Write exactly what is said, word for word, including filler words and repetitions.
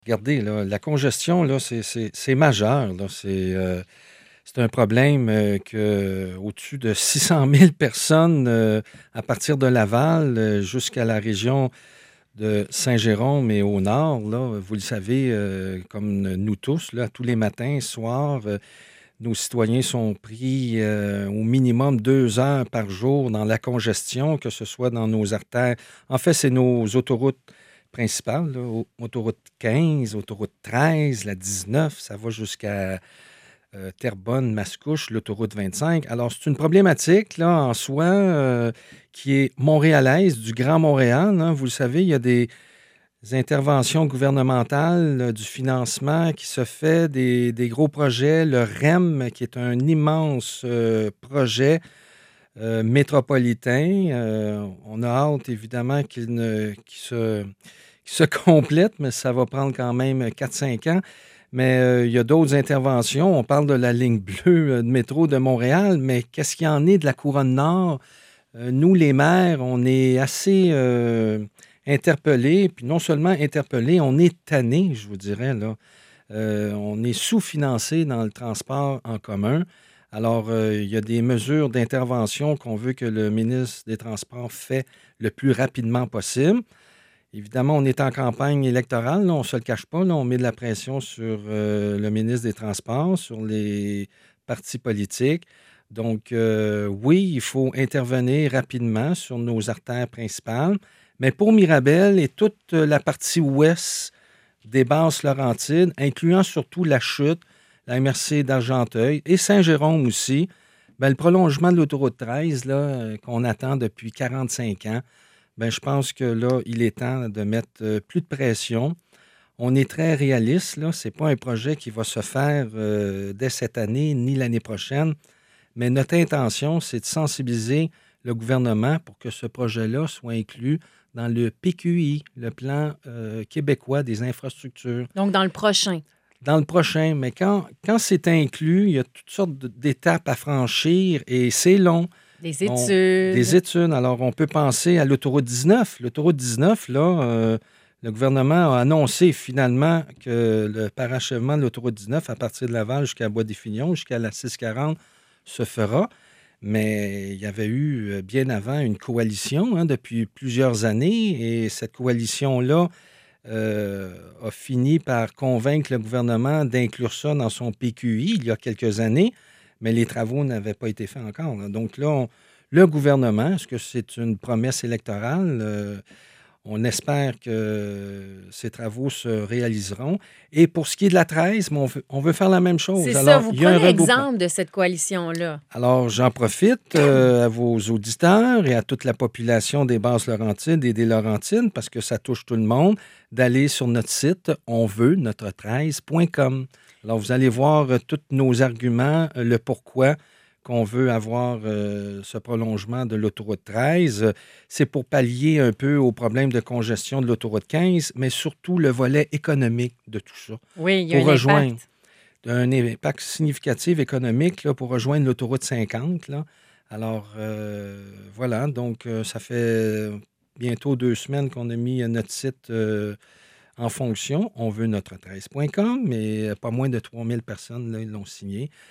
Regardez, là, la congestion, là, c'est c'est c'est majeur, là. C'est, heu, c'est un problème, heu, que au-dessus de six cent mille personnes, heu, à partir de Laval, heu, jusqu'à la région de Saint-Jérôme et au nord, là, vous le savez, heu, comme nous tous, là, tous les matins, soirs, heu, nos citoyens sont pris, heu, au minimum deux heures par jour dans la congestion, que ce soit dans nos artères. En fait, c'est nos autoroutes principales, là, au autoroute quinze, autoroute treize, la dix-neuf, ça va jusqu'à, heu, Terrebonne, Mascouche, l'autoroute vingt-cinq. Alors, c'est une problématique, là, en soi, heu, qui est montréalaise, du Grand Montréal, hein. Vous le savez, il y a des interventions gouvernementales, heu, du financement qui se fait, des des gros projets. Le R E M, qui est un immense, heu, projet, heu, métropolitain. Heu, on a hâte évidemment qu'il ne qu'il se qu'il se complète, mais ça va prendre quand même quatre cinq ans. Mais, heu, il y a d'autres interventions. On parle de la ligne bleue, heu, de métro de Montréal, mais qu'est-ce qu'il en est de la couronne nord? Heu, nous, les maires, on est assez, heu, interpellés, puis non seulement interpellés, on est tannés, je vous dirais, là. Heu, on est sous-financés dans le transport en commun. Alors, heu, il y a des mesures d'intervention qu'on veut que le ministre des Transports fait le plus rapidement possible. Évidemment, on est en campagne électorale, là, on ne se le cache pas, là, on met de la pression sur, heu, le ministre des Transports, sur les partis politiques. Donc, heu, oui, il faut intervenir rapidement sur nos artères principales, mais pour Mirabel et toute la partie ouest des Basses-Laurentides, incluant surtout la Chute, la M R C d'Argenteuil et Saint-Jérôme aussi, ben, le prolongement de l'autoroute treize, là, heu, qu'on attend depuis quarante-cinq ans, ben, je pense que là, il est temps de mettre, heu, plus de pression. On est très réaliste, là, c'est pas un projet qui va se faire, heu, dès cette année ni l'année prochaine, mais notre intention, c'est de sensibiliser le gouvernement pour que ce projet-là soit inclus dans le P Q I, le plan, heu, québécois des infrastructures. Donc, dans le prochain. Dans le prochain, mais quand quand c'est inclus, il y a toutes sortes d d'étapes à franchir et c'est long. Des On des études. études, alors on peut penser à l'autoroute dix-neuf. L'autoroute dix-neuf, là, heu, le gouvernement a annoncé finalement que le parachèvement de l'autoroute dix-neuf à partir de Laval jusqu'à Bois-des-Filions, jusqu'à la six quarante se fera. Mais il y avait eu, heu, bien avant une coalition, hein, depuis plusieurs années et cette coalition-là, heu, a fini par convaincre le gouvernement d'inclure ça dans son P Q I il y a quelques années, mais les travaux n'avaient pas été faits encore, là. Donc là, on le gouvernement, est-ce que c'est une promesse électorale? Heu, on espère que ces travaux se réaliseront et pour ce qui est de la treize, ben, on veut on veut faire la même C'est chose. ça. Alors, Vous il y a un prenez regroupement. exemple de cette coalition-là. Alors, j'en profite, heu, à vos auditeurs et à toute la population des Basses-Laurentides et des Laurentides, parce que ça touche tout le monde, d'aller sur notre site on veut notre treize point com. Alors, vous allez voir, heu, tous nos arguments, heu, le pourquoi qu'on veut avoir, heu, ce prolongement de l'autoroute treize. Heu, c'est pour pallier un peu aux problèmes de congestion de l'autoroute quinze, mais surtout le volet économique de tout ça. Oui, il y a Pour un rejoindre impact. un impact significatif économique, là, pour rejoindre l'autoroute cinquante, là. Alors, heu, voilà, donc heu, ça fait bientôt deux semaines qu'on a mis, heu, notre site, heu, en fonction. On veut notre treize point com, mais pas moins de trois mille personnes, là, ils l'ont signé.